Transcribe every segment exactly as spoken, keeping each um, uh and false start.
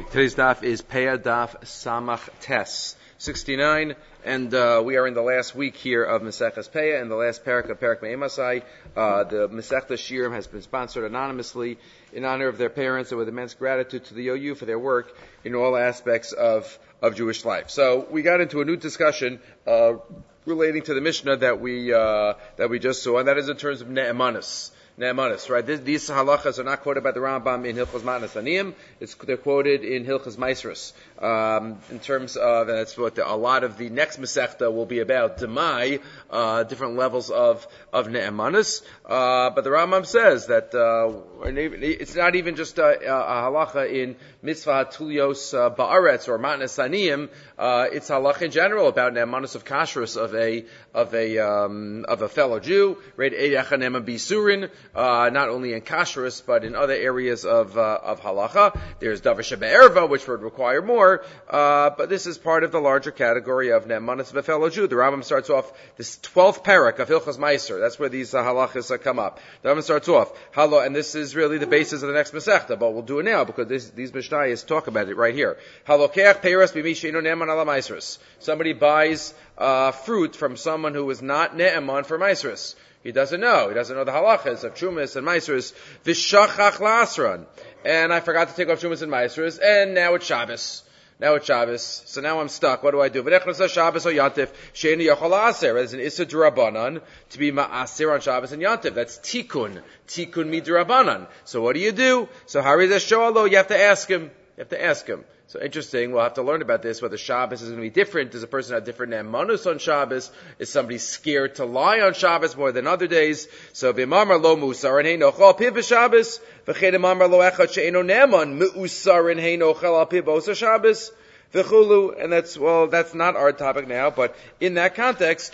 Today's daf is Peah Daf Samach Tes sixty-nine, and uh, we are in the last week here of Maseches Peah, and the last parak of Parak Me'emasai. Uh, the Masechta Shirim has been sponsored anonymously in honor of their parents and with immense gratitude to the O U for their work in all aspects of, of Jewish life. So we got into a new discussion uh, relating to the Mishnah that we uh, that we just saw, and that is in terms of Ne'emanis. Ne'emanis, right? This, these halachas are not quoted by the Rambam in Hilchos Matnas Aniyim. It's they're quoted in Hilchos Maisros. Um, in terms of, and that's what the, a lot of the next Masechta will be about. Demai, uh, different levels of of Ne'emanis. Uh, but the Rambam says that uh, it's not even just a, a halacha in Mitzvah Tulios uh, Ba'aretz or Matnas Aniyim. Uh, it's halacha in general about Ne'emanis of kashrus of a of a um, of a fellow Jew. Right? Eidach Ne'eman Bisurin. Uh, not only in kashrus, but in other areas of uh, of halacha. There's davar shebe'erva, which would require more, uh, but this is part of the larger category of ne'emanis of a fellow Jew. The Rambam starts off this twelfth parak of Hilchos Meiser. That's where these uh, halachas uh, come up. The Rambam starts off, halo, and this is really the basis of the next Masechta, but we'll do it now because this, these Mishnayos talk about it right here. Halokeach peiros b'mi she'eino ne'eman ala Meisros. Somebody buys uh, fruit from someone who is not ne'eman for Meisros. He doesn't know. He doesn't know the halachas of Trumas and Maisros. V'shachach la'asran. And I forgot to take off Trumas and Maisros, and now it's Shabbos. Now it's Shabbos. So now I'm stuck. What do I do? V'nechnasa Shabbos or Yantif. She'eni yachol la'aser. There's an Issa d'Rabbanan to be ma'aser on Shabbos and Yantif. That's Tikkun. Tikkun mi'D'Rabbanan. So what do you do? So Hari Zeshalo, you have to ask him. You have to ask him. So interesting, we'll have to learn about this, whether Shabbos is going to be different. Does a person have different ne'emanus on Shabbos? Is somebody scared to lie on Shabbos more than other days? So, v'mamar lo musar and heino chal piv v'Shabbos, v'chedemamar lo echad she'eno ne'eman, mu'usar and heino chal al piv osa Shabbos, v'chulu, and that's, well, that's not our topic now, but in that context,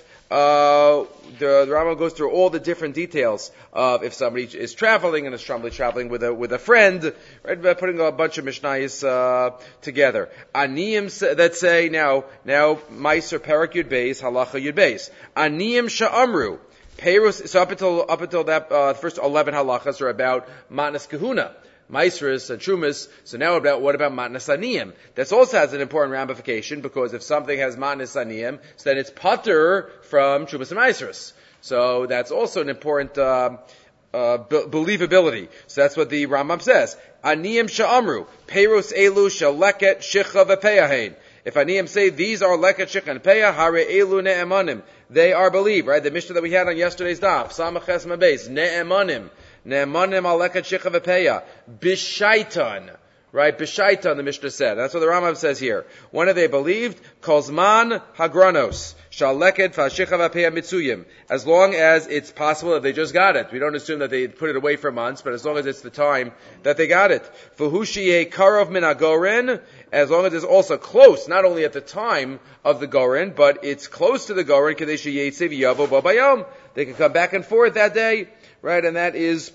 Uh, the, the Rambam goes through all the different details of if somebody is traveling and is probably traveling with a with a friend, right? By putting a bunch of Mishnayos uh, together. Aniyim that say now now Meiser Perak Yud Beis Halacha Yud Beis. Aniyim Sha'amru Peiros. So up until up until that uh, first eleven halachas are about Matnas Kahuna. Maisros and Trumas. So now about what about Matnas Aniyim? This also has an important ramification because if something has Matnas Aniyim, so then it's pater from Trumas and Maisros. So that's also an important uh, uh, be- believability. So that's what the Rambam says. Aniyim sha'amru peiros elu shaleket shicha v'peyahin. If Aniyim say these are leket shicha and peyah, hare elu ne'emanim. They are believed, right? The Mishnah that we had on yesterday's daf, Samach Ches Mabeis, ne'emanim. Ne'emanim aleket shicha v'peya. B'shaitan. Right? B'shaitan, the Mishnah said. That's what the Rambam says here. When are they believed? Kozman hagranos. Shaleket fa'shicha v'peya mitzuyim. As long as it's possible that they just got it. We don't assume that they put it away for months, but as long as it's the time that they got it. V'hushiyeh karov min hagoren. As long as it's also close, not only at the time of the goren, but it's close to the goren, kadesh yetziv yavo babayom. They can come back and forth that day. Right, and that is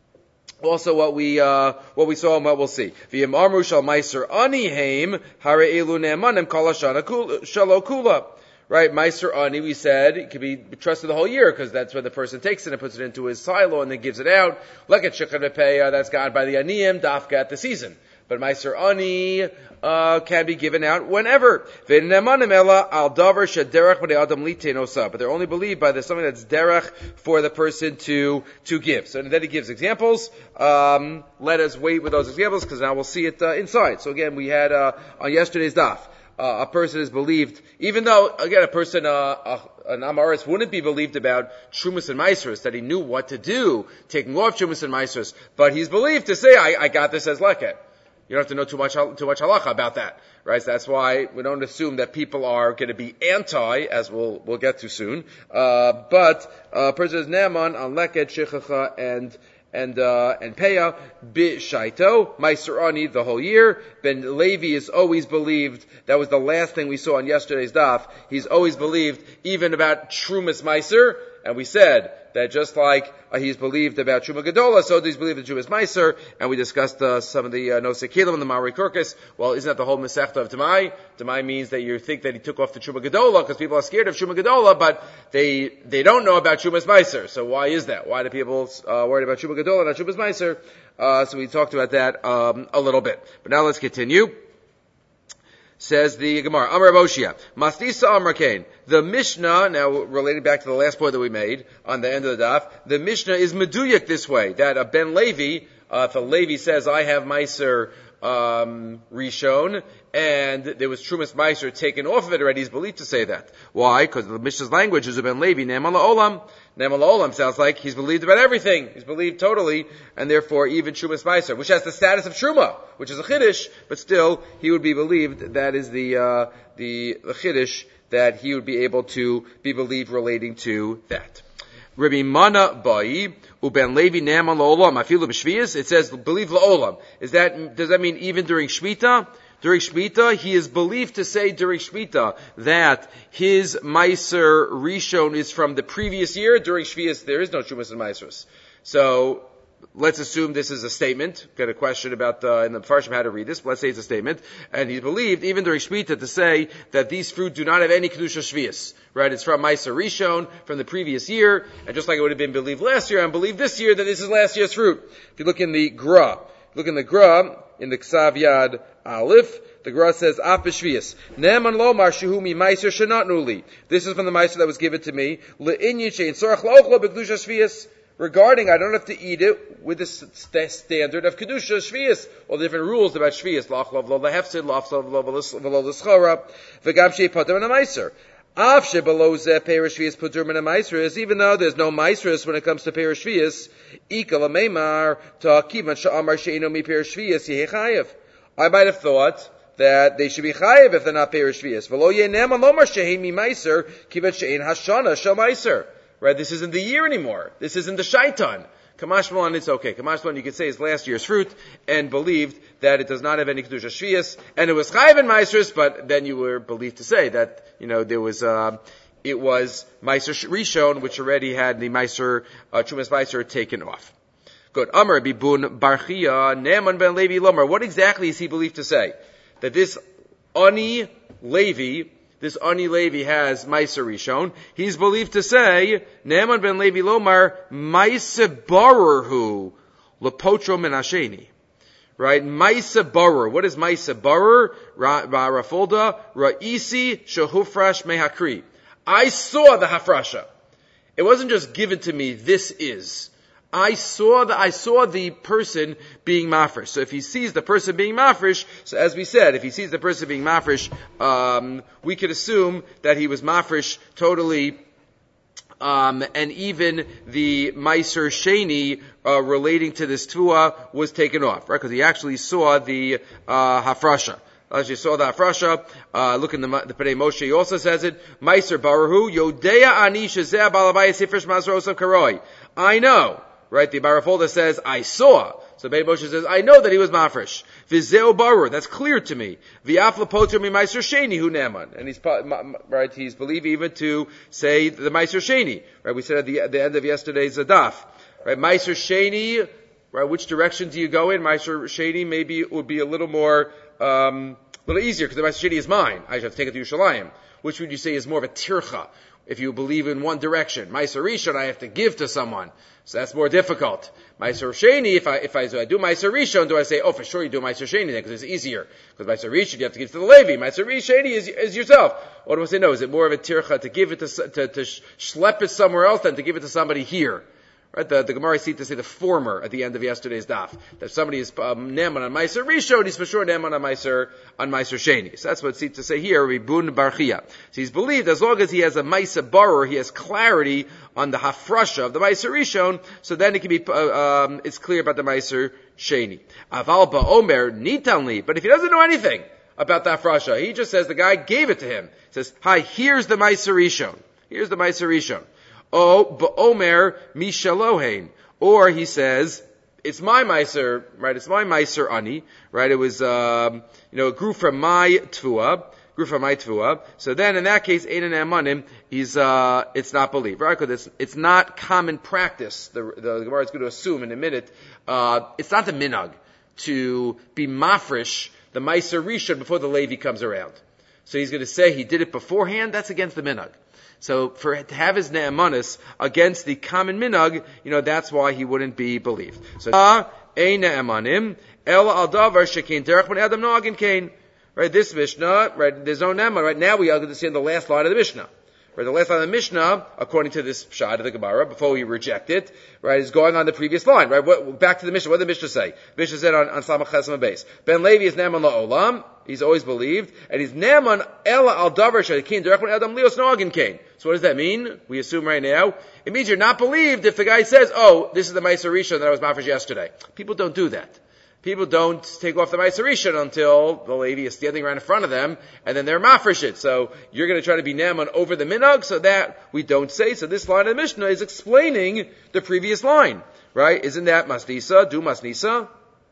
also what we uh, what we saw and what we'll see. V'yim amru shal meiser ani heim hare elu ne'emanim kol hashana shalo kula. Right, meiser ani, we said, it could be trusted the whole year because that's when the person takes it and puts it into his silo and then gives it out. Look at shikha v'peya, that's got by the aniyim, dafka at the season. But meiser ani uh, can be given out whenever. But they're only believed by the something that's derech for the person to to give. So then he gives examples. Um, let us wait with those examples because now we'll see it uh, inside. So again, we had uh, on yesterday's daf. Uh, a person is believed, even though, again, a person, uh, uh, an Amaris wouldn't be believed about Trumas and Maisros, that he knew what to do, taking off Trumas and Maisros, but he's believed to say, I, I got this as leket. You don't have to know too much, too much halacha about that, right? So that's why we don't assume that people are going to be anti, as we'll, we'll get to soon. Uh, but, uh, person is ne'eman on leket, shechacha, and, and, uh, and peya, b'shaito, meiser ani the whole year. Ben Levi is always believed, that was the last thing we saw on yesterday's daf, he's always believed even about Trumas Meiser, and we said, that just like uh, he's believed about Truma Gedola, so he's believed in Trumas Meiser, and we discussed uh, some of the uh, Nosei Kelim and the Mari Kurkis. Well, isn't that the whole Masechta of Tamai? Tamai means that you think that he took off the Truma Gedola because people are scared of Truma Gedola, but they they don't know about Trumas Meiser. So why is that? Why do people uh, worry about Truma Gedola and not Trumas Meiser? Uh, so we talked about that um, a little bit. But now let's continue. Says the Gemara, Amar Boshia, Mastisa Amar Kain. The Mishnah, now relating back to the last point that we made on the end of the daf, the Mishnah is meduyak this way, that a Ben Levi, uh, if a Levi says, I have Meiser um, Rishon, and there was Trumas Meiser taken off of it already, he's believed to say that. Why? Because the Mishnah's language is a Ben Levi, Ne'eman La'olam. Ne'eman La'olam sounds like he's believed about everything. He's believed totally, and therefore even Trumas Meiser, which has the status of Truma, which is a Chiddush, but still, he would be believed, that is the, uh, the, the Chiddush, that he would be able to be believed relating to that. Rabbi Mana Bai, Uben Levi Ne'eman La'olam, Afilu B'Shviyas, it says, believe La'olam. Is that, does that mean even during Shemitah? During Shemitah, he is believed to say during Shemitah that his Meiser Rishon is from the previous year. During Shviyas, there is no Shumas and Meisers. So, let's assume this is a statement. Got a question about, uh, in the Farshim how to read this, but let's say it's a statement. And he's believed, even during Shemitah, to say that these fruit do not have any Kedusha Shviyas. Right? It's from Meiser Rishon, from the previous year. And just like it would have been believed last year, I'm believed this year that this is last year's fruit. If you look in the Gra, look in the Gra, in the Ksav Yad Aleph, the Gra says, Af b'shviyas. Ne'eman lomar shehu mi meiser shenatnu li. This is from the meiser that was given to me. Le'inyin she'in tzorach la'ochlo b'kedusha shviyas. Regarding, I don't have to eat it with the st- standard of kedusha shviyas. All the different rules about shviyas. La'achlov lo la'hefsid, la'afsov lo v'lo l'schora. V'gam she'i potem and a meiser. Af she'below zeh peirish shviyas putur min a meiseris. Even though there's no meiseris when it comes to peirish shviyas, ika l'meimar ta'kivan sha'amar she'ino mi peirish shviyas yehi chayev. I might have thought that they should be chayev if they're not peirish shviyas. V'lo ye'ne'eman lomar shehi mi meiser kivan she'in hashana shel meiser. Right? This isn't the year anymore. This isn't the shaitan. Kamash Malan, it's okay. Kamash Malan, you could say, is last year's fruit, and believed that it does not have any kedusha shviyas, and it was chayev in meisers, but then you were believed to say that, you know, there was, uh, it was meiser rishon, which already had the meiser, uh, chumas meiser taken off. Good. Amar bibun barchia ne'eman ben Levi lomar. What exactly is he believed to say? That this Ani Levi, this Ani Levi has Meiser Rishon. He's believed to say, Ne'eman ben Levi lomar, Maise Barurhu, Lepotro Menasheni. Right? Maise Barur. What is Maise Barur? Rafolda, Ra'isi, Shehufrash Mehakri. I saw the Hafrasha. It wasn't just given to me, this is. I saw the, I saw the person being mafresh. So if he sees the person being mafresh, so as we said, if he sees the person being mafresh, um, we could assume that he was mafresh totally, um, and even the Meiser Sheni, uh, relating to this Tua was taken off, right? Because he actually saw the, uh, Hafrasha. As you saw the Hafrasha, uh, look in the, the Pnei Moshe, he also says it, Meiser Baruhu, Yodea Ani Shezeh Balabayas Hifresh Mazros of Karoi. I know. Right? The Barafolda says, I saw. So Beit Moshe says, I know that he was mafresh. Vizeo barur, that's clear to me. V'afla poter mi meiser sheni hu ne'eman. And he's, right, he's believed even to say the meiser sheni. Right? We said at the, at the end of yesterday's daf. Right? Meiser sheni, right? Which direction do you go in? Meiser sheni maybe it would be a little more, um, a little easier because the meiser sheni is mine. I have to take it to Yerushalayim. Which would you say is more of a tircha? If you believe in one direction. Meiser Rishon, I have to give to someone. So that's more difficult. Meiser Sheni, if I, if I, so I do Meiser Rishon, do I say, oh, for sure you do Meiser Sheni then, because it's easier. Because Meiser Rishon, you have to give to the Levi. Meiser Sheni is, is yourself. Or do I say, no, is it more of a tircha to give it to, to, to schlep it somewhere else than to give it to somebody here? Right? The, the Gemara seems to say the former at the end of yesterday's daf. That somebody is um, Neman on Meiser Rishon, he's for sure Neman on Meiser, on Meiser Sheni. So that's what it seems to say here, Ribun Barchia. So he's believed as long as he has a Meiser Barer, he has clarity on the Hafrasha of the Meiser Rishon, so then it can be, uh, um, it's clear about the Meiser Sheni. Aval Ba'omer Nitanli, but if he doesn't know anything about the Hafrasha, he just says the guy gave it to him. He says, hi, here's the Meiser Rishon. Here's the Meiser Rishon. Oh, ba'omer mishalohein. Or he says, it's my meiser, right? It's my meiser ani, right? It was, um, you know, it grew from my tvua, grew from my tvua. So then in that case, ein amanim, he's, uh, it's not believed, right? Because it's, it's not common practice. The, the, the Gemara is going to assume in a minute, uh, it's not the minhag to be mafresh, the meiser rishon before the Levi comes around. So he's going to say he did it beforehand, that's against the minhag. So for to have his ne'emanis against the common minhag, you know, that's why he wouldn't be believed. So, ein ne'emanim, el al davar shekein derech b'nei adam no'agin kein. Right, this Mishnah, right, there's no Ne'eman. Right now we are going to see in the last line of the Mishnah. Right, the last line of the Mishnah, according to this Pshat of the Gemara, before we reject it, right, is going on the previous line. Right, what, back to the Mishnah. What did the Mishnah say? The Mishnah said on, on Samach Chesam base. Ben Levi is Ne'eman la'olam. He's always believed. And he's Ne'eman ela al davar she'kein derech ben adam lios noagin kein. So what does that mean? We assume right now. It means you're not believed if the guy says, oh, this is the Meiser Rishon that I was mafresh yesterday. People don't do that. People don't take off the Meiser Rishon until the lady is standing right in front of them, and then they're mafresh it. So you're going to try to be Ne'eman over the minhag, so that we don't say. So this line of the Mishnah is explaining the previous line, right? Isn't that Masnisa? Do Masnisa?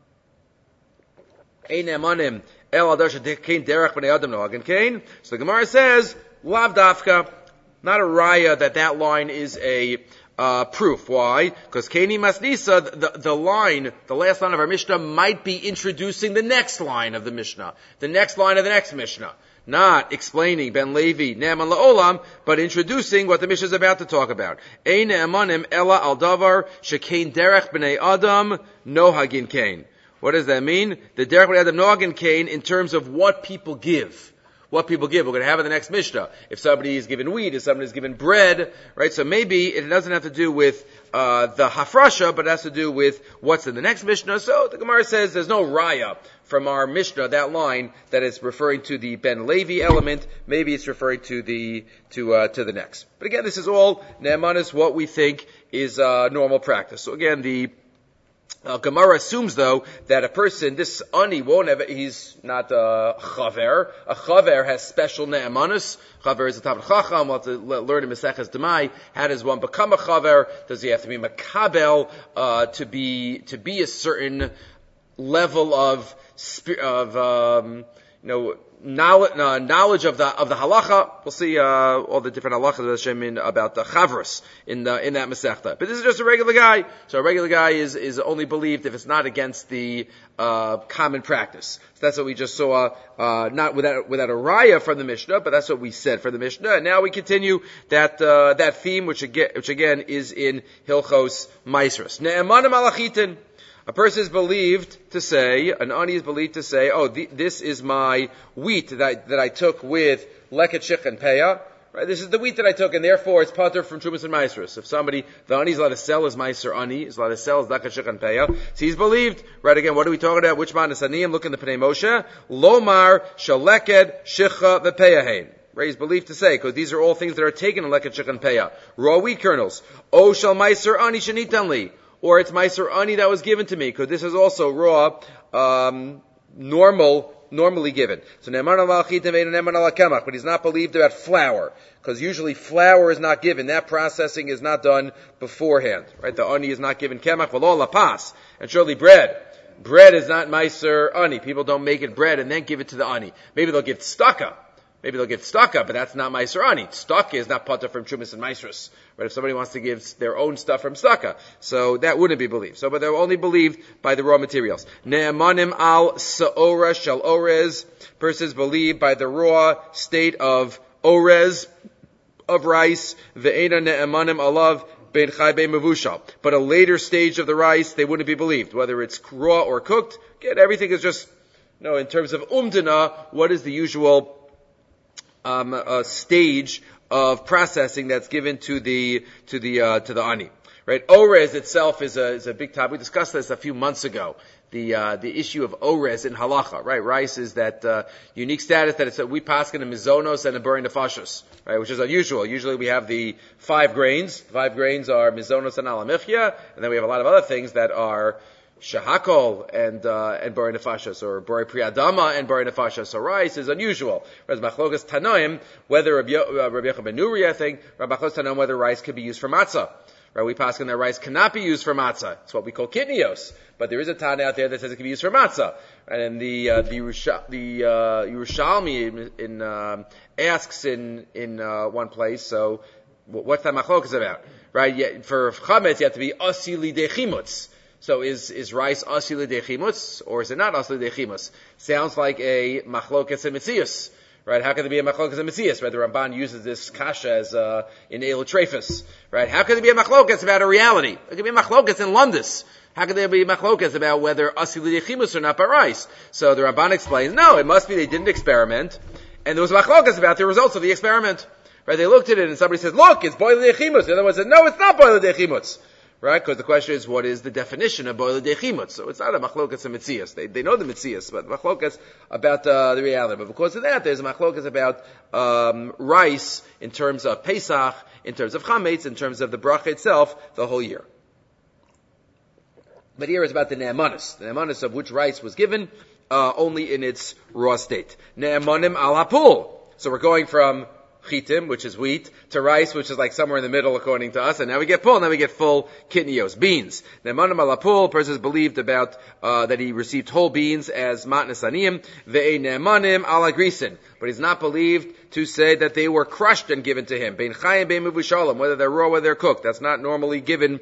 Ein Ne'emanim el adar she'kein derech b'nei adam noagin kein. So the Gemara says, lav dafka, not a raya that that line is a Uh, proof. Why? Because Keni Masnisa, the, the line, the last line of our Mishnah might be introducing the next line of the Mishnah, the next line of the next Mishnah. Not explaining Ben Levi, Ne'eman la'olam, but introducing what the Mishnah is about to talk about. Ein ne'emanim ela al davar shekein derech b'nei adam nohagin kein. What does that mean? The derech b'nei adam nohagin kein in terms of what people give. What people give. We're going to have in the next Mishnah. If somebody is given wheat, if somebody is given bread, right? So maybe it doesn't have to do with uh the hafrasha, but it has to do with what's in the next Mishnah. So the Gemara says there's no raya from our Mishnah, that line, that is referring to the Ben Levi element. Maybe it's referring to the to uh to the next. But again, this is all Ne'eman is what we think is uh normal practice. So again, the Uh, Gemara assumes, though, that a person, this ani won't have, he's not a chaver. A chaver has special ne'emanus. Chaver is a Talmid Chacham. We'll have to learn in Maseches Demai. How does one become a chaver? Does he have to be makabel, uh, to be, to be a certain level of, of, um, you know, Knowledge, uh, knowledge of the of the halacha. We'll see uh, all the different halachas in, about the chavros in the, in that masechta. But this is just a regular guy. So a regular guy is is only believed if it's not against the uh, common practice. So that's what we just saw, uh, not without without a raya from the Mishnah, but that's what we said for the Mishnah. And now we continue that uh, that theme, which again, which again is in Hilchos Maisros. Ne'emanim alachitin. A person is believed to say, an ani is believed to say, oh, the, this is my wheat that I, that I took with leket shich and peah. Right? This is the wheat that I took, and therefore it's pater from Trumas and Maisros. If somebody, the ani is allowed to sell his Maiser ani, is allowed to sell his leket shich and peah. So he's believed, right again, what are we talking about? Which man is aniyim? Look in the Pnei Moshe. Lomar shaleked shicha v'peyahein. Right, he's believed to say, because these are all things that are taken in leket shich and peah. Raw wheat kernels. O shal Maiser ani shenitan li. Or it's Meiser Ani that was given to me, because this is also raw, um, normal, normally given. So Ne'eman al Chitim and Ne'eman al Kemach, but he's not believed about flour, because usually flour is not given. That processing is not done beforehand, right? The Ani is not given Kemach, v'lo lapas, and surely bread. Bread is not Meiser Ani. People don't make it bread and then give it to the Ani. Maybe they'll give tzedakah. Maybe they'll give tzedakah, but that's not Meiser Ani. Tzedakah is not pater from Trumas and Maisros. Right? If somebody wants to give their own stuff from tzedakah, so that wouldn't be believed. So, but they're only believed by the raw materials. Ne'emanim al sa'ora shal orez. Persons believed by the raw state of orez, of rice. Ve'ena ne'emanim alav bein chai bein mevushal. But a later stage of the rice, they wouldn't be believed. Whether it's raw or cooked, again, everything is just, you know, in terms of umdana, what is the usual Um, a stage of processing that's given to the to the uh, to the ani, right? Orez itself is a is a big topic. We discussed this a few months ago. The uh, the issue of orez in halacha, right? Rice is that uh, unique status that it's a, we paskin a mizonos and a burin nefashos, right? Which is unusual. Usually we have the five grains. Five grains are mizonos and alamichya, and then we have a lot of other things that are shahakol and uh, and bari nefashos, or bari priyadama and bari nefashos. So rice is unusual. Whereas machlokas tanoim, whether Rabbi Yochanan ben Nuri, I think, Rabbi machlokas tanoim, whether rice could be used for matzah. Right? We paskin that rice cannot be used for matzah. It's what we call kidneyos. But there is a Tana out there that says it can be used for matzah. And the uh, the Yerusha, the uh, Yerushalmi in, in um, asks in in uh, one place. So what's that machlokas about? Right? Yeah, for chametz you have to be asili de chimutz. So is, is rice asili de chimutz, or is it not asili de chimutz? Sounds like a machlokas and mitzius, Right? How can there be a machlokas in Metzias? Right? The Ramban uses this kasha as uh, in Eilutrefus. Right? How can there be a machlokas about a reality? There can be a machlokas in Lundus. How can there be machlokas about whether asili dechimus or not barais? So the Ramban explains, no, it must be they didn't experiment, and there was machlokas about the results of the experiment. Right? They looked at it and somebody says, look, it's boile dechimus. The other one said, no, it's not boile dechimus. Right? Because the question is, what is the definition of boile dechimut? So it's not a machlokas and mitzias. They, they know the mitzias, but machlokas about uh, the reality. But because of that, there's a machlokas about um, rice in terms of Pesach, in terms of chametz, in terms of the bracha itself, the whole year. But here is about the ne'emanis, the ne'emanis of which rice was given uh, only in its raw state. Ne'emanim al hapul. So we're going from chitim, which is wheat, to rice, which is like somewhere in the middle according to us, and now we get pul, now we get full kitnios, beans. Ne'emanim al hapul, person is believed about uh, that he received whole beans as matnas aniyim, ve'e ne'emanim al agrisin. But he's not believed to say that they were crushed and given to him. Bein chayim, bein mevushalim, whether they're raw, whether they're cooked. That's not normally given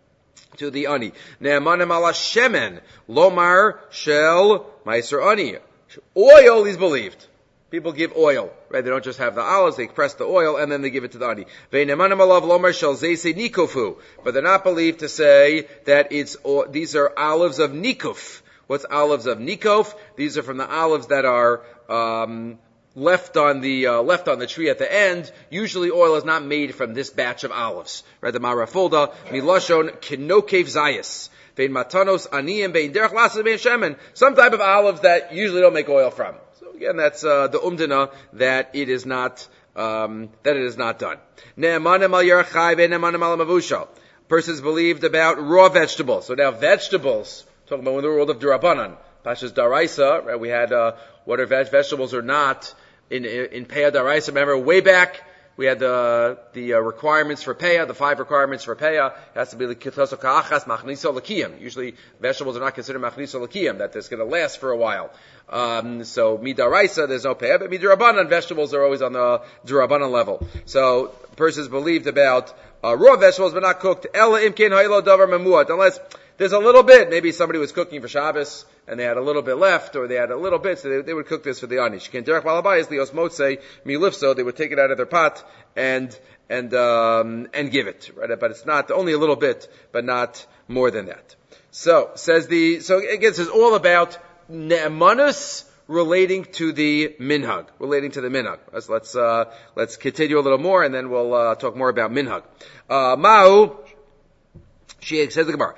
to the ani. Ne'emanim ala shemen, lomar shel meiser ani. Oil is believed. People give oil, right? They don't just have the olives, they press the oil and then they give it to the ani. Ve'ne'emanim alav lomar shel zeise nikofu. But they're not believed to say that it's, these are olives of nikuf. What's olives of nikof? These are from the olives that are, um, left on the uh, left on the tree at the end. Usually oil is not made from this batch of olives. Right? The Marafulda, Miloshon Kinokev Zayas. Vein Matanos Aniyim Vein Derech Lasas Vein Shemen. Some type of olives that usually don't make oil from. So again, that's uh, the umdana that it is not um, that it is not done. Ne'emanim al yerachai ve'ne'emanim al mavushal. Persons believed about raw vegetables. So now vegetables, talking about in the world of Durabanan, Pashas Daraisa, right? We had uh, what are veg- vegetables or not. In, in Peah Daraisa, remember, way back, we had the, the uh, requirements for Peah, the five requirements for Peah. It has to be l'kitoso ka'achas machniso l'kiyam. Usually, vegetables are not considered machniso l'kiyam, that it's going to last for a while. Um, so, midaraisa, there's no Peah, but midarabanan, vegetables are always on the durabanan level. So, persons believed about uh, raw vegetables, but not cooked. Ela imkin ha'ilo davar memuat, unless there's a little bit. Maybe somebody was cooking for Shabbos, and they had a little bit left, or they had a little bit, so they, they would cook this for the anish. Derech balabayis lios motze milifso, they would take it out of their pot and and um, and give it, right? But it's not only a little bit, but not more than that. So says the so again, it says all about ne'emanus relating to the minhag, relating to the minhag. Let's let's uh, let's continue a little more, and then we'll uh, talk more about minhag. Uh, Ma'u. She says the Gemara,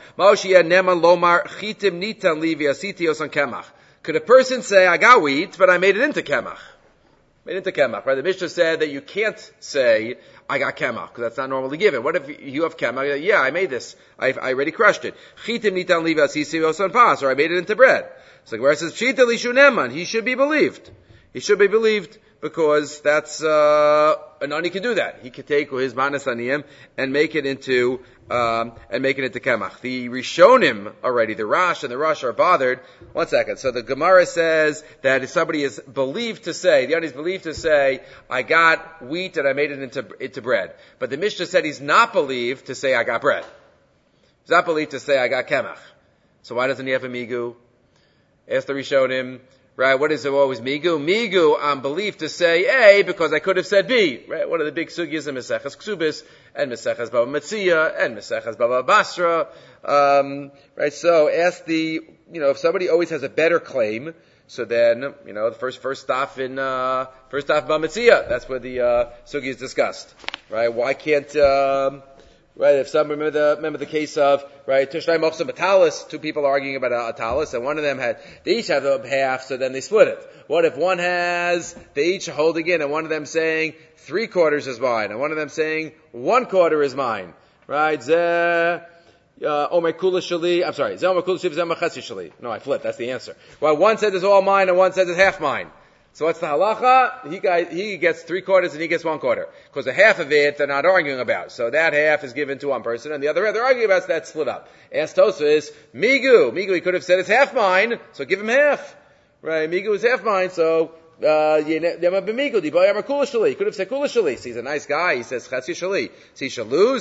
lomar chitim nitan li v'asiti on kemach. Could a person say, I got wheat, but I made it into kemach? Made it into kemach, right? The Mishnah said that you can't say, I got kemach, because that's not normally given. What if you have kemach? Yeah, I made this. I, I already crushed it. Chitim nitan li v'asiti on pas, or I made it into bread. So the Gemara says, Chita li shuneman. He should be believed. He should be believed because that's, uh, an ani can do that. He could take his manas aniyim and make it into, um, and make it into kemach. The Rishonim already, the Rash and the Rosh are bothered. One second. So the Gemara says that if somebody is believed to say, the ani is believed to say, I got wheat and I made it into, into bread. But the Mishnah said he's not believed to say, I got bread. He's not believed to say, I got kemach. So why doesn't he have a migu? Ask the Rishonim. Right, what is it always migu? Migu, I'm believed to say A because I could have said B. Right, one of the big sugyas in Maseches Ksubis and Maseches Baba Metzia and Maseches Baba Basra. Um, right, so ask the, you know, if somebody always has a better claim, so then, you know, the first first stop in uh, first stop Baba Metzia. That's where the uh, sugi is discussed. Right, why can't um, right? If some remember the remember the case of right Tishnai Mochsa Matalis, two people arguing about a, a talis, and one of them had they each have the half, so then they split it. What if one has they each holding in, and one of them saying three quarters is mine, and one of them saying one quarter is mine, right? Zeh Omer Kula Shali. I'm sorry, Zeh Omer Kula Shali, Zeh Omer Chetzi Shali. No, I flipped. That's the answer. Well, one says it's all mine, and one says it's half mine. So what's the halacha? He, guy, he gets three quarters and he gets one quarter. Because the half of it they're not arguing about. So that half is given to one person and the other half they're arguing about, so that's split up. Ask Tosfos, Migu. Migu, he could have said it's half mine, so give him half. Right? Migu is half mine, so, uh, he could have said Kula Shali. So he's a nice guy. He says Chetzi Shali. So he should lose.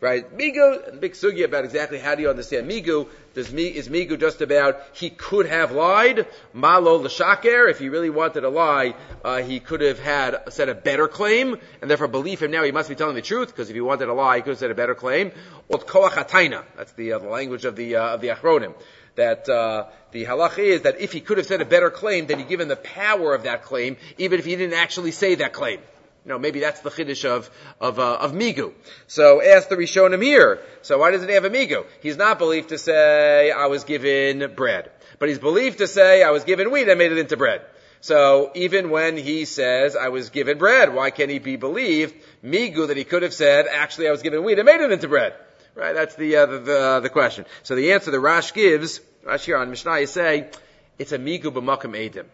Right? Migu, big sugya about exactly how do you understand Migu. Does me, is Migu just about he could have lied? Malo l'shaker, if he really wanted to lie, uh, he could have had, said a better claim, and therefore believe him now he must be telling the truth, because if he wanted to lie, he could have said a better claim. Ot koach hatayna, that's the, uh, the language of the, uh, of the achronim. That, uh, the halach is that if he could have said a better claim, then he given the power of that claim, even if he didn't actually say that claim. You know, maybe that's the chiddush of, of, uh, of Migu. So, ask the Rishonim here. So why doesn't he have a Migu? He's not believed to say, I was given bread. But he's believed to say, I was given wheat, I made it into bread. So, even when he says, I was given bread, why can't he be believed, Migu, that he could have said, actually I was given wheat, I made it into bread? Right, that's the, uh, the, the, uh, the question. So the answer the Rash gives, Rash here on Mishnah, you say, it's a Migu b'makam edim.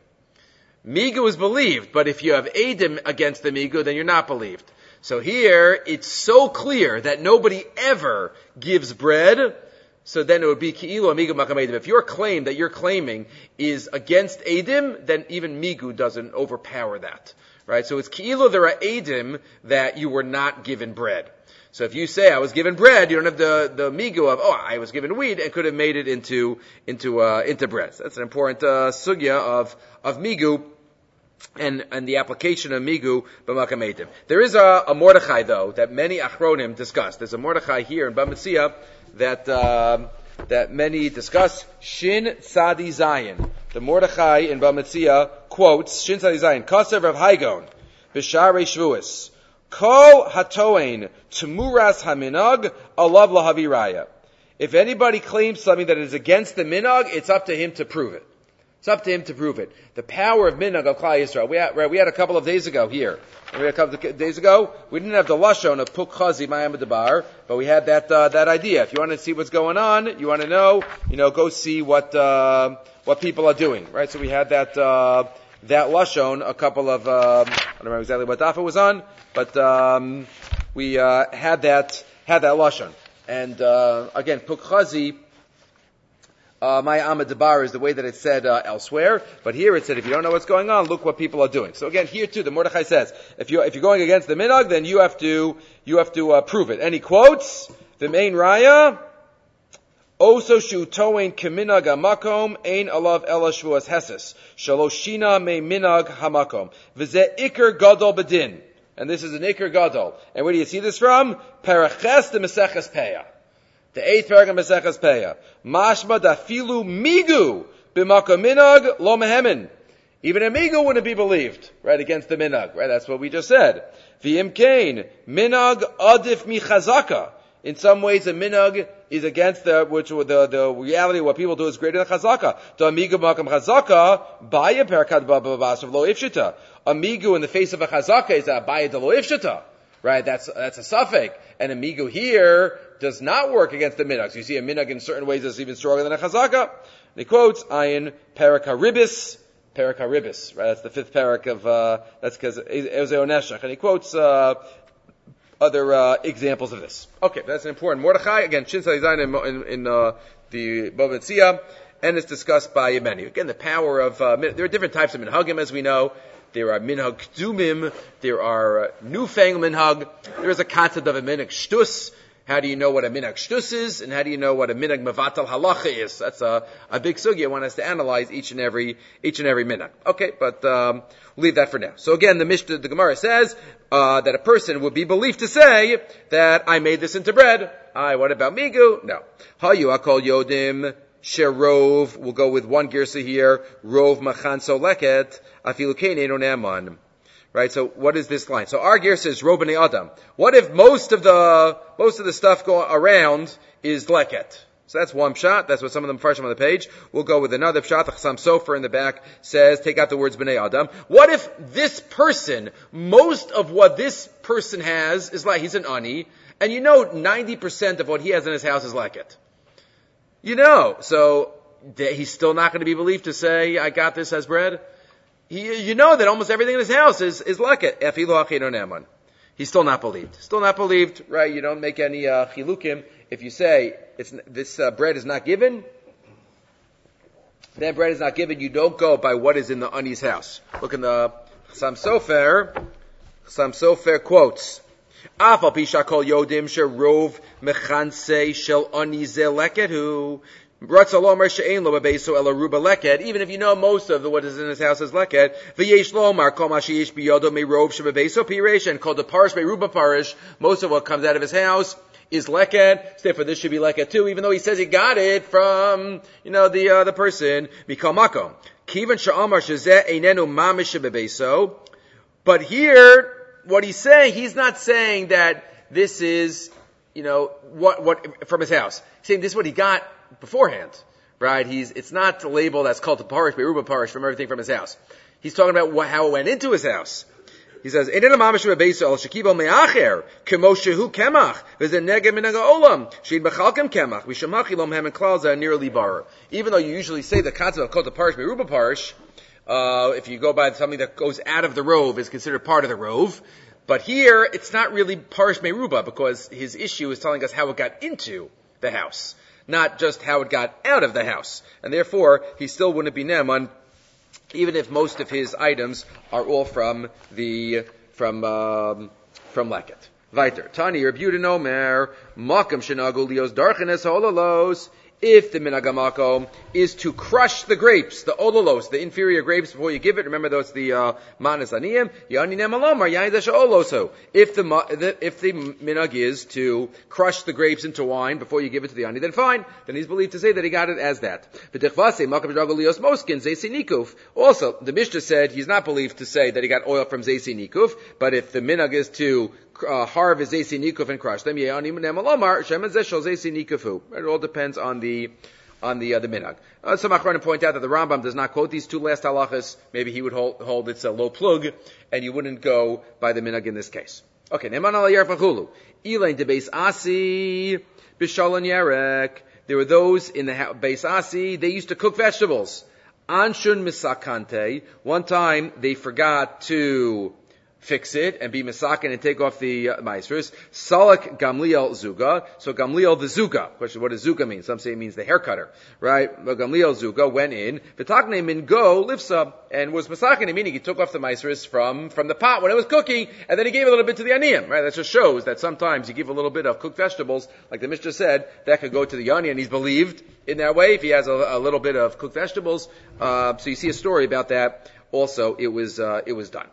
Migu is believed, but if you have Edim against the Migu, then you're not believed. So here, it's so clear that nobody ever gives bread, so then it would be Ki'ilu Migu Makam Edim. If your claim that you're claiming is against Edim, then even Migu doesn't overpower that. Right? So it's Ki'ilu there are Edim that you were not given bread. So if you say I was given bread, you don't have the, the migu of, oh, I was given wheat and could have made it into, into, uh, into bread. So that's an important, uh, sugya of, of migu and, and the application of migu b'makam edim. There is a, a Mordechai though, that many achronim discuss. There's a Mordechai here in Bamitzia that, uh, that many discuss. Shin Tzadi Zayin. The Mordechai in Bamitzia quotes, Shin Tzadi Zayin, Kasev Rav Haigon, B'Sharei Shvuos. Ko hatoen tmuras haminag alav lahaviraya. If anybody claims something that is against the minhag, it's up to him to prove it. It's up to him to prove it. The power of minhag of Klal Yisrael. We had, we had a couple of days ago here. We had a couple of days ago. We didn't have the lashon of puk chazi mayam debar, but we had that uh, that idea. If you want to see what's going on, you want to know, you know, go see what uh, what people are doing, right? So we had that. Uh, That lashon, a couple of, um, I don't remember exactly what daf it was on, but um, we uh, had that had that lashon. And uh, again, pukchazi, uh, my amad debar is the way that it's said uh, elsewhere, but here it said if you don't know what's going on, look what people are doing. So again, here too, the Mordechai says if you if you're going against the minhag, then you have to you have to uh, prove it. And he quotes the main raya. Oso shu toein keminag hamakom ein alav ela shvuas heses shaloshina me minag hamakom v'zeh iker gadol bedin, and this is an iker gadol. And where do you see this from? Paraches de Meseches Peah, the eighth paragraph of Meseches Peah. Mashma dafilu migu b'makom minag lo mehemin. Even a migu wouldn't be believed, right, against the minag, right? That's what we just said. V'im kain minag adif mi chazaka. In some ways, a minhag is against the, which the, the reality of what people do is greater than chazaka. The amigu makam chazaka, baya perkad babas of lo ifshita. Amigu in the face of a chazaka is a baya de lo ifshita. Right? That's, that's a suffix. And amigu here does not work against the minhag. So you see a minhag in certain ways is even stronger than a chazaka. And he quotes, ayin perikaribis, perikaribis. Right? That's the fifth parak of, uh, that's because Ezeo Neshach. And he quotes, uh, other uh, examples of this. Okay, that's an important Mordechai. Again, Shin Tzadi Zayin in, in, in uh, the Bava Metzia, and it's discussed by many. Again, the power of uh, there are different types of minhagim, as we know. There are minhag k'dumim. There are uh, newfangled minhag. There is a concept of a minhag shtus. How do you know what a minhag shtus is, and how do you know what a minhag mevatal halacha is? That's a, a big sugya. One has to analyze each and every each and every minhag. Okay, but um, we'll leave that for now. So again, the Mishnah, the Gemara says uh, that a person would be believed to say that I made this into bread. I, what about migu? No. Hayu akol yodim sherov. We'll go with one girsa here. Rov machan soleket afilu kein eno ne'aman. Right, so what is this line? So our gear says Ro b'nei Adam. What if most of the most of the stuff going around is leket? So that's one pshat. That's what some of them first on the page. We'll go with another pshat. The Chassam Sofer in the back says, take out the words b'nei Adam. What if this person, most of what this person has is like he's an ani, and you know ninety percent of what he has in his house is leket. You know, so he's still not going to be believed to say, I got this as bread. He, you know that almost everything in his house is, is leket. Efilu hachino ne'aman. He's still not believed. Still not believed, right? You don't make any, uh, chilukim. If you say, it's, this, uh, bread is not given, that bread is not given, you don't go by what is in the ani's house. Look in the Chassam Sofer. Chassam Sofer quotes, Afal pisha kol yodim sherov mechanse shel ani ze leketu. Even if you know most of the, what is in his house is leket, v'yesh lomar kol mashiyish biyodo meirov shebebeso piresh, and called the parish beruba parish. Most of what comes out of his house is leket. So therefore, this should be leket too, even though he says he got it from, you know, the uh, the person mikol makom. Kivan sha'amar shezeh einenu mamish shebebeso. But here, what he's saying, he's not saying that this is, you know, what what from his house. He's saying this is what he got beforehand, right? He's, it's not labeled as called to parish, beruba parish from everything from his house. He's talking about what, how it went into his house. He says, even though you usually say the concept of called to parish, beruba parish, uh, if you go by something that goes out of the rove is considered part of the rove. But here, it's not really parish meruba because his issue is telling us how it got into the house, not just how it got out of the house. And therefore, he still wouldn't be Ne'eman, even if most of his items are all from the, from, um, from Leket. Weiter. Tani, Reb Yehuda Omer, Makam shenagu lios darchenes holalos. If the minhag hamakom is to crush the grapes, the ololos, the inferior grapes before you give it, remember those the uh, manas aniyim, yani nemalomar, yani desha oloso. If the, the if the minhag is to crush the grapes into wine before you give it to the ani, then fine. Then he's believed to say that he got it as that. Also, the Mishnah said he's not believed to say that he got oil from zesi nikuf, but if the minhag is to Uh, harvest zesi nikuf and crush them. It all depends on the on the uh, the minhag. Uh, some achronim point out that the Rambam does not quote these two last halachas. Maybe he would hold, hold it's a low plug, and you wouldn't go by the minhag in this case. Okay, neman al yarfachulu. Elain de beis asi b'shalon yarek. There were those in the beis asi. They used to cook vegetables. Anshun misakante. One time they forgot to fix it and be misakin and take off the uh, maestros. Salak Gamliel Zuga. So Gamliel the Zuga. Question: what does Zuga mean? Some say it means the hair cutter, right? But Gamliel Zuga went in. V'takne min go lifsa and was misakin, meaning he took off the maestros from from the pot when it was cooking, and then he gave a little bit to the aniyim. Right? That just shows that sometimes you give a little bit of cooked vegetables, like the Mishnah said, that could go to the ani, and he's believed in that way if he has a, a little bit of cooked vegetables. Uh, so you see a story about that. Also, it was uh, it was done.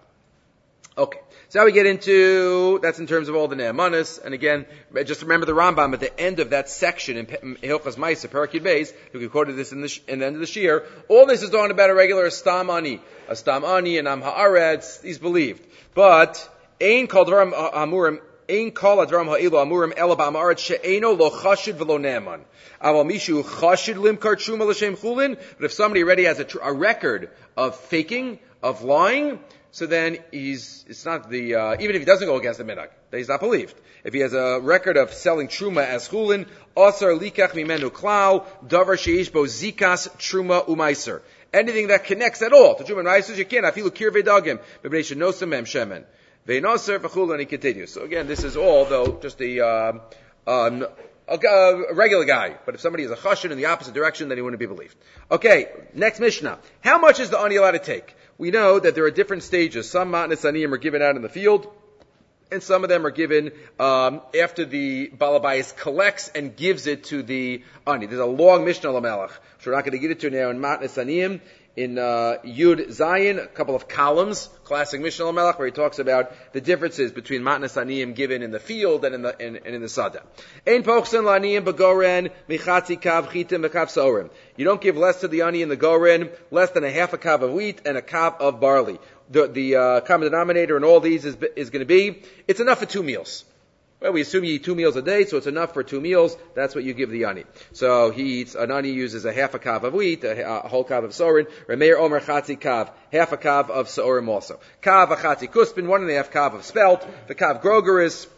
Okay, so now we get into, that's in terms of all the ne'emanis, and again, just remember the Rambam at the end of that section in Hilchas Ma'aser, Parakid Beis, we quoted this in the, in the end of the Shir, all this is talking about a regular Stam Ani, a Stam Ani, and Am Ha'aretz, he's believed. But, Ein Kol Dvarim Hamurim, Ein Kol Advarim Ha'elu Hamurim Ela Ba'am Ha'aretz, She'eno Lo Chashid V'lo Ne'eman. Aval Mishu Chashid Limkar Truma L'Shem Chulin, but if somebody already has a, tr- a record of faking, of lying, so then he's, it's not the, uh, even if he doesn't go against the minhag, that he's not believed. If he has a record of selling truma as chulin, asar likach mimenu klau, davar sheish bo zikas truma umaiser. Anything that connects at all to truma and maiser, you can, afilu kirvei dagim, b'bnei shenosam mem shemen. Ve'noser v'chulin, and he continues. So again, this is all, though, just a, um, um, a, a regular guy. But if somebody is a chashin in the opposite direction, then he wouldn't be believed. Okay, next Mishnah. How much is the ani allowed to take? We know that there are different stages. Some matnas aniyim are given out in the field, and some of them are given um, after the balabayas collects and gives it to the ani. There's a long Mishnah Lamelech, which we're not going to get into now in matnas aniyim. In uh, Yud Zayin, a couple of columns, classic Mishnah Lamelech, where he talks about the differences between matnas aniyim given in the field and in the and, and in the sada. Ein pochsen la'aniyim b'goren michatzi kav chitim v'kav sorim. You don't give less to the ani in the goren, less than a half a kav of wheat and a kav of barley. The, the uh, common denominator in all these is is going to be, it's enough for two meals. Well, we assume you eat two meals a day, so it's enough for two meals. That's what you give the ani. So he eats, an ani uses a half a kav of wheat, a, a whole kav of sorin. Remeir omer chatzi kav, half a kav of sorim also. Kav a chatzi kuspin, one and a half kav of spelt. The kav grogeris,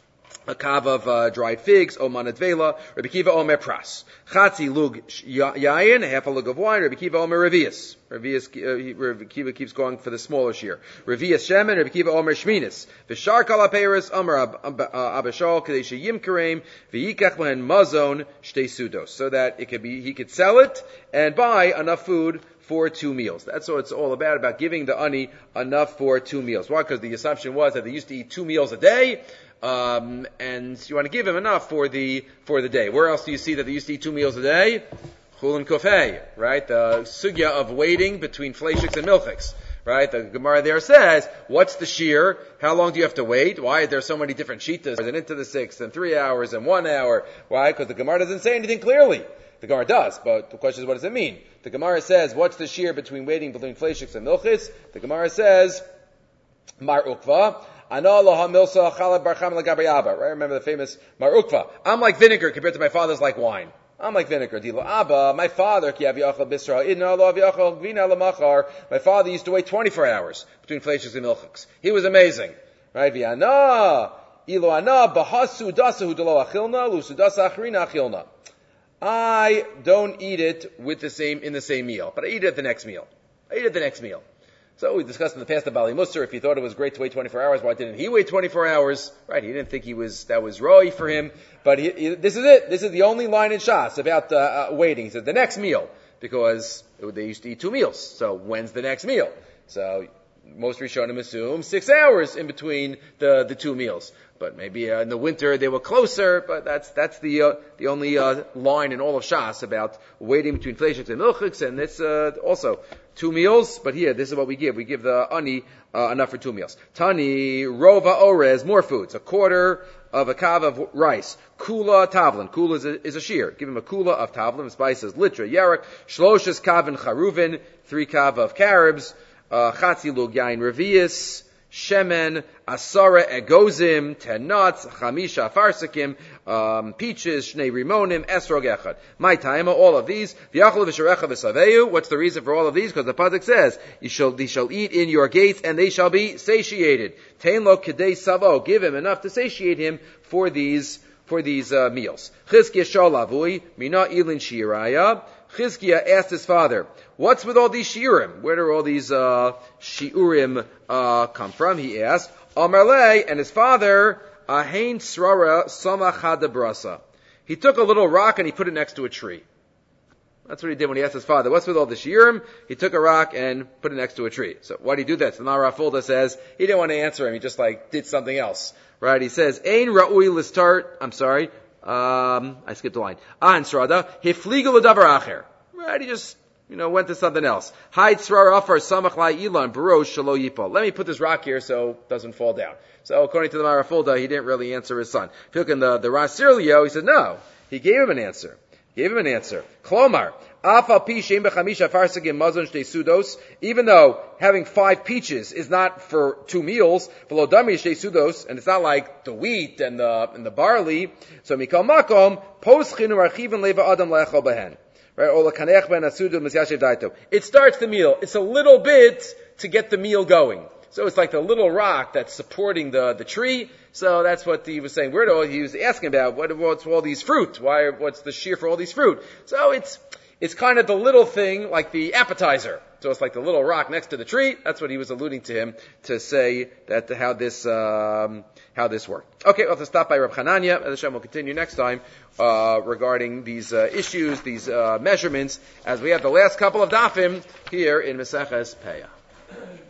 a kav of uh, dried figs, o manadvela. Rebbe Kiva omer pras. Chatzi lug yayin, a half a lug of wine. Rebbe Kiva omer revius. Rabbi Akiva keeps going for the smaller shear. Rabbi Shemen, Rabbi Akiva Omer Shminis. V'shar kal ha'peiros Omer Abashal Kadei Sheyimkareim v'yikach lahen mazon shtei sudos, so that it could be he could sell it and buy enough food for two meals. That's what it's all about, about giving the ani enough for two meals. Why? Because the assumption was that they used to eat two meals a day, um, and you want to give him enough for the for the day. Where else do you see that they used to eat two meals a day? Chulin Kofei, right? The sugya of waiting between fleishiks and milchiks, right? The Gemara there says, what's the shear? How long do you have to wait? Why are there so many different shitas? And into the sixth, and three hours, and one hour. Why? Because the Gemara doesn't say anything clearly. The Gemara does, but the question is, what does it mean? The Gemara says, what's the shear between waiting between fleishiks and milchis? The Gemara says, Mar Ukva. Right? Remember the famous Mar Ukva. I'm like vinegar compared to my father's like wine. I'm like vinegar. Dilo Abba, my father, my father used to wait twenty-four hours between fleishiks and milchiks. He was amazing. Right? V'ana, ilo ana, bahasu dasahu delo achilna, lusu dasa achrina achilna. I don't eat it with the same, in the same meal, but I eat it at the next meal. I eat it at the next meal. So we discussed in the past the Bali Musar, if he thought it was great to wait twenty-four hours, why didn't he wait twenty-four hours? Right, he didn't think he was, that was Roy for him. But he, he, this is it. This is the only line in Shas about uh, uh, waiting. He said the next meal, because they used to eat two meals. So when's the next meal? So most Rishonim assume six hours in between the, the two meals. But maybe uh, in the winter they were closer, but that's that's the uh, the only uh, line in all of Shas about waiting between fleishiks and milchiks, and it's uh, also two meals. But here, this is what we give. We give the ani uh, enough for two meals. Tani rova orez, more foods, a quarter of a kav of rice. Kula tavlin. Kula is a, is a shear. Give him a kula of tavlin. Spices, litra, yarek, shloshes kavin charuvin, three kav of carobs, uh, chatzi lug yain revius, shemen, asara egozim, ten nuts, chamisha farsakim, um, peaches, shnei rimonim, esrog echad. My time, all of these. V'yachol v'sharecha v'saveyu. What's the reason for all of these? Because the pasuk says, you shall, they shall eat in your gates and they shall be satiated. Tein lo kedei savo. Give him enough to satiate him for these, for these, uh, meals. Chizkiah shalavui, mina ilin shiraya. Chizkiah asked his father, what's with all these shiurim? Where do all these uh, shiurim uh, come from? He asked. Amarle, and his father, ahain srara samachada brasa. He took a little rock and he put it next to a tree. That's what he did when he asked his father, what's with all the shiurim? He took a rock and put it next to a tree. So why did he do that? So Mar Fulda says, he didn't want to answer him, he just like did something else. Right? He says, Ein ra'ui l'start, I'm sorry, Um, I skipped a line. An srada hifligu l'davar acher. Right, he just, you know, went to something else. Hide srar afar samach lai ilan barosh shalo yipol. Let me put this rock here so it doesn't fall down. So according to the Marafulda, he didn't really answer his son. If you look in the, the Rasirlio, he said no. He gave him an answer. Gave him an answer. Klomar. Even though having five peaches is not for two meals, and it's not like the wheat and the and the barley, so mikal makom poschinu archiven leva adam le'echol behen. Right? It starts the meal. It's a little bit to get the meal going. So it's like the little rock that's supporting the, the tree. So that's what he was saying. Where do he was asking about? What what's all these fruit? Why? What's the shear for all these fruit? So it's it's kind of the little thing, like the appetizer. So it's like the little rock next to the tree. That's what he was alluding to him to say that how this um, how this worked. Okay, we'll have to stop by Reb Hanania. As Hashem will continue next time uh, regarding these uh, issues, these uh, measurements, as we have the last couple of dafim here in Maseches Peah.